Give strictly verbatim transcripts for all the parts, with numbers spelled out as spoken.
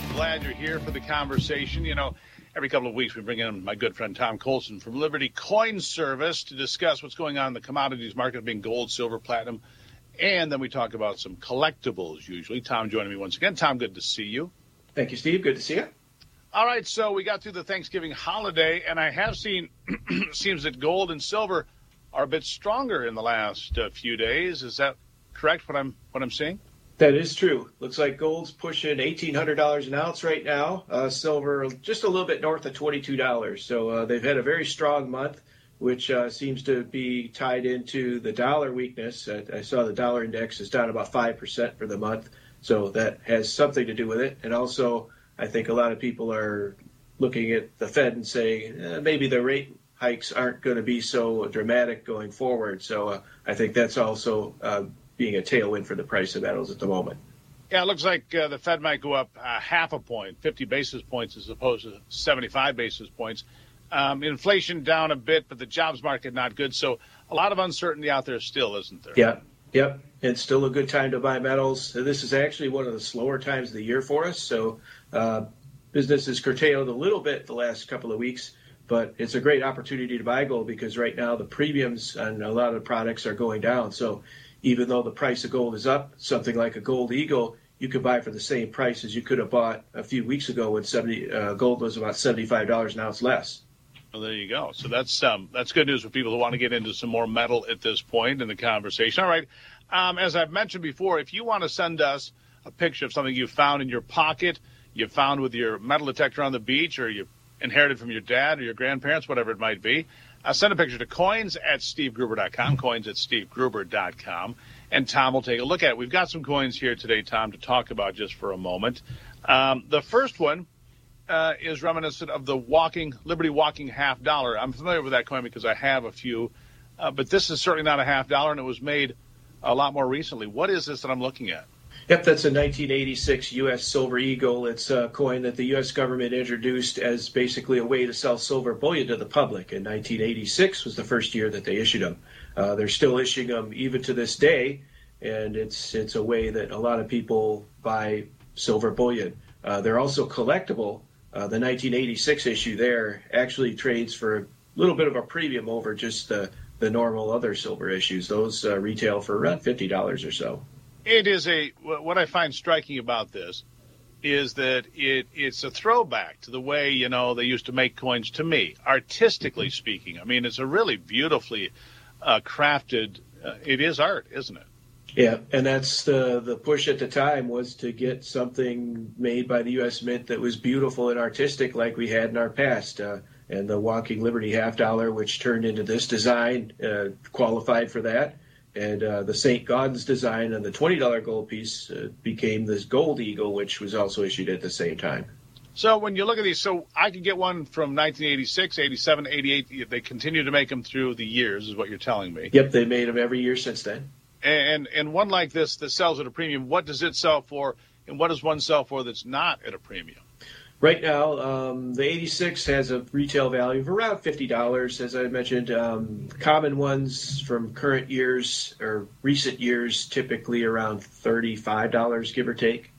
Glad you're here for the conversation. You know, every couple of weeks we bring in my good friend Tom Colson from Liberty Coin Service to discuss what's going on in the commodities market, being gold, silver, platinum, and then we talk about some collectibles usually. Tom joining me once again. Tom, good to see you. Thank you, Steve. Good to see you. All right, so we got through the Thanksgiving holiday, and I have seen, seems that gold and silver are a bit stronger in the last uh, few days. Is that correct, what I'm what I'm seeing? That is true. Looks like gold's pushing eighteen hundred dollars an ounce right now. Uh, silver just a little bit north of twenty-two dollars. So uh, they've had a very strong month, which uh, seems to be tied into the dollar weakness. I, I saw the dollar index is down about five percent for the month. So that has something to do with it. And also, I think a lot of people are looking at the Fed and saying eh, maybe the rate hikes aren't going to be so dramatic going forward. So uh, I think that's also uh, being a tailwind for the price of metals at the moment. Yeah, it looks like uh, the Fed might go up uh, half a point, fifty basis points as opposed to seventy-five basis points. Um, inflation down a bit, but the jobs market not good. So a lot of uncertainty out there still, isn't there? Yeah, yep. It's still a good time to buy metals. This is actually one of the slower times of the year for us. So uh, business has curtailed a little bit the last couple of weeks, but it's a great opportunity to buy gold because right now the premiums on a lot of the products are going down. So even though the price of gold is up, something like a Gold Eagle, you could buy for the same price as you could have bought a few weeks ago when seventy uh, gold was about seventy-five dollars an ounce less. Well, there you go. So that's um, that's good news for people who want to get into some more metal at this point in the conversation. All right. Um, as I've mentioned before, if you want to send us a picture of something you found in your pocket, you found with your metal detector on the beach, or you inherited from your dad or your grandparents, whatever it might be, Uh, send a picture to coins at steve gruber dot com, coins at steve gruber dot com, and Tom will take a look at it. We've got some coins here today, Tom, to talk about just for a moment. Um, the first one uh, is reminiscent of the walking Liberty Walking half dollar. I'm familiar with that coin because I have a few, uh, but this is certainly not a half dollar, and it was made a lot more recently. What is this that I'm looking at? Yep, that's a nineteen eighty-six U S Silver Eagle. It's a coin that the U S government introduced as basically a way to sell silver bullion to the public. And nineteen eighty-six was the first year that they issued them. Uh, they're still issuing them even to this day, and it's it's a way that a lot of people buy silver bullion. Uh, they're also collectible. Uh, the nineteen eighty-six issue there actually trades for a little bit of a premium over just the, the normal other silver issues. Those uh, retail for around fifty dollars or so. It is a, what I find striking about this is that it it's a throwback to the way, you know, they used to make coins, to me, artistically speaking. I mean, it's a really beautifully uh, crafted, uh, it is art, isn't it? Yeah, and that's the, the push at the time was to get something made by the U S Mint that was beautiful and artistic like we had in our past. Uh, and the Walking Liberty half dollar, which turned into this design, uh, qualified for that. And uh, the Saint Gaudens design on the twenty dollar gold piece uh, became this Gold Eagle, which was also issued at the same time. So when you look at these, so I could get one from nineteen eighty-six, eighty-seven, eighty-eight. They continue to make them through the years, is what you're telling me. Yep, they made them every year since then. And and one like this that sells at a premium, what does it sell for, and what does one sell for that's not at a premium? Right now, um, the eighty-six has a retail value of around fifty dollars. As I mentioned, um, common ones from current years or recent years, typically around thirty-five dollars, give or take.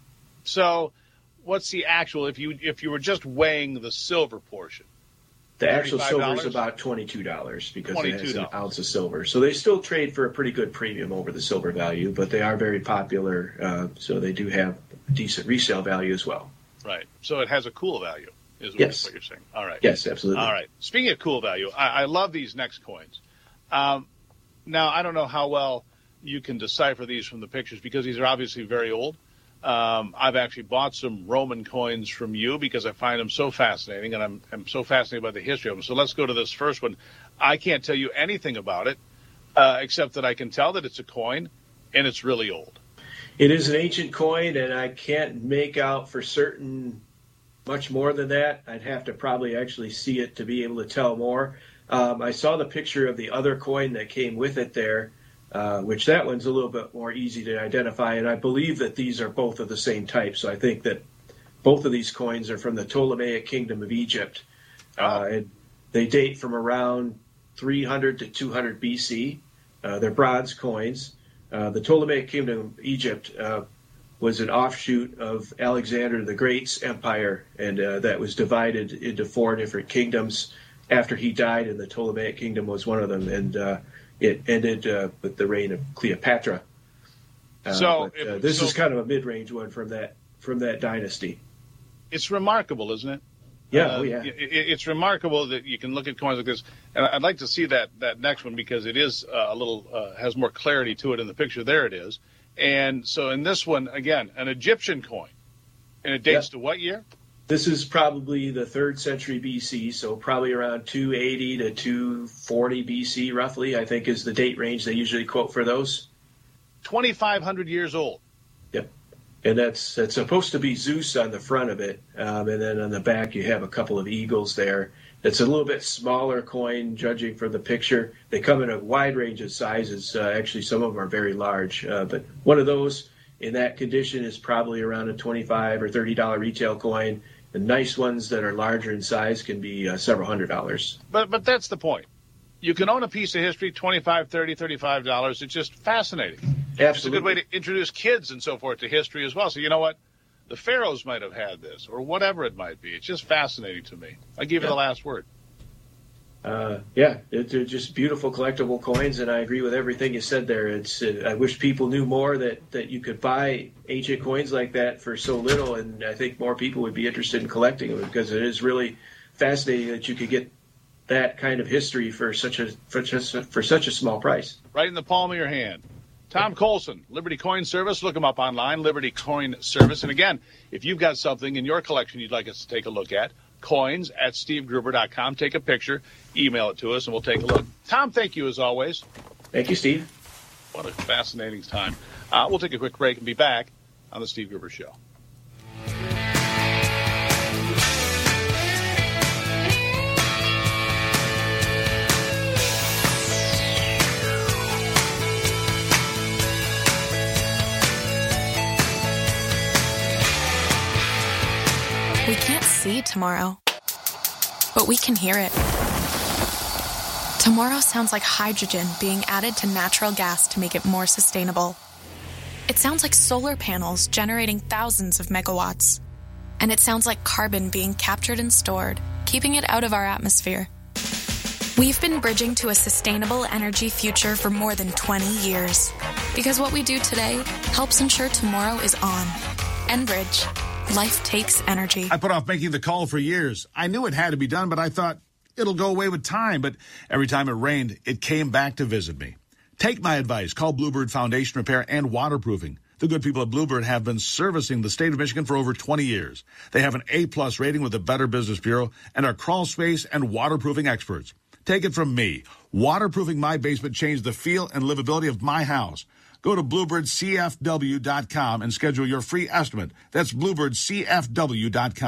So what's the actual, if you if you were just weighing the silver portion? The actual silver is about twenty-two dollars because twenty-two dollars. it has an ounce of silver. So they still trade for a pretty good premium over the silver value, but they are very popular, uh, so they do have decent resale value as well. Right. So it has a cool value, is yes. what you're saying. All right. Yes, absolutely. All right. Speaking of cool value, I, I love these next coins. Um, now, I don't know how well you can decipher these from the pictures because these are obviously very old. Um, I've actually bought some Roman coins from you because I find them so fascinating, and I'm, I'm so fascinated by the history of them. So let's go to this first one. I can't tell you anything about it, uh, except that I can tell that it's a coin, and it's really old. It is an ancient coin, and I can't make out for certain much more than that. I'd have to probably actually see it to be able to tell more. Um, I saw the picture of the other coin that came with it there, uh, which that one's a little bit more easy to identify, and I believe that these are both of the same type. So I think that both of these coins are from the Ptolemaic Kingdom of Egypt. Oh. Uh, and they date from around three hundred to two hundred B C. Uh, they're bronze coins. Uh, the Ptolemaic Kingdom of Egypt uh, was an offshoot of Alexander the Great's empire, and uh, that was divided into four different kingdoms after he died, and the Ptolemaic kingdom was one of them, and uh, it ended uh, with the reign of Cleopatra. Uh, so but, uh, if, this so is kind of a mid-range one from that from that dynasty. It's remarkable, isn't it? Yeah, uh, oh yeah. It, it's remarkable that you can look at coins like this, and I'd like to see that that next one because it is uh, a little uh, has more clarity to it in the picture. There it is. And so in this one, again, an Egyptian coin. And it dates Yep. to what year? This is probably the third century B C, so probably around two eighty to two forty B C, roughly, I think is the date range they usually quote for those. twenty-five hundred years old. Yep. And that's that's supposed to be Zeus on the front of it. Um, and then on the back, you have a couple of eagles there. It's a little bit smaller coin, judging from the picture. They come in a wide range of sizes. Uh, actually, some of them are very large. Uh, but one of those in that condition is probably around a twenty-five dollars or thirty dollars retail coin. The nice ones that are larger in size can be uh, several hundred dollars. But but that's the point. You can own a piece of history, twenty-five dollars, thirty dollars, thirty-five dollars. It's just fascinating. Absolutely. It's a good way to introduce kids and so forth to history as well. So you know what? The pharaohs might have had this, or whatever it might be. It's just fascinating to me. I give you Yeah. the last word. Uh, yeah, it, they're just beautiful collectible coins, and I agree with everything you said there. It's uh, I wish people knew more that, that you could buy ancient coins like that for so little, and I think more people would be interested in collecting them because it is really fascinating that you could get that kind of history for such a for just for such a small price. Right in the palm of your hand. Tom Colson, Liberty Coin Service. Look him up online, Liberty Coin Service. And again, if you've got something in your collection you'd like us to take a look at, coins at steve gruber dot com. Take a picture, email it to us, and we'll take a look. Tom, thank you as always. Thank you, Steve. What a fascinating time. Uh, we'll take a quick break and be back on the Steve Gruber Show. We can't see tomorrow, but we can hear it. Tomorrow sounds like hydrogen being added to natural gas to make it more sustainable. It sounds like solar panels generating thousands of megawatts. And it sounds like carbon being captured and stored, keeping it out of our atmosphere. We've been bridging to a sustainable energy future for more than twenty years. Because what we do today helps ensure tomorrow is on. Enbridge. Life takes energy. I put off making the call for years. I knew it had to be done, but I thought it'll go away with time. But every time it rained, it came back to visit me. Take my advice. Call Bluebird Foundation Repair and Waterproofing. The good people at Bluebird have been servicing the state of Michigan for over twenty years. They have an A-plus rating with the Better Business Bureau and are crawl space and waterproofing experts. Take it from me. Waterproofing my basement changed the feel and livability of my house. Go to bluebird c f w dot com and schedule your free estimate. That's bluebird c f w dot com.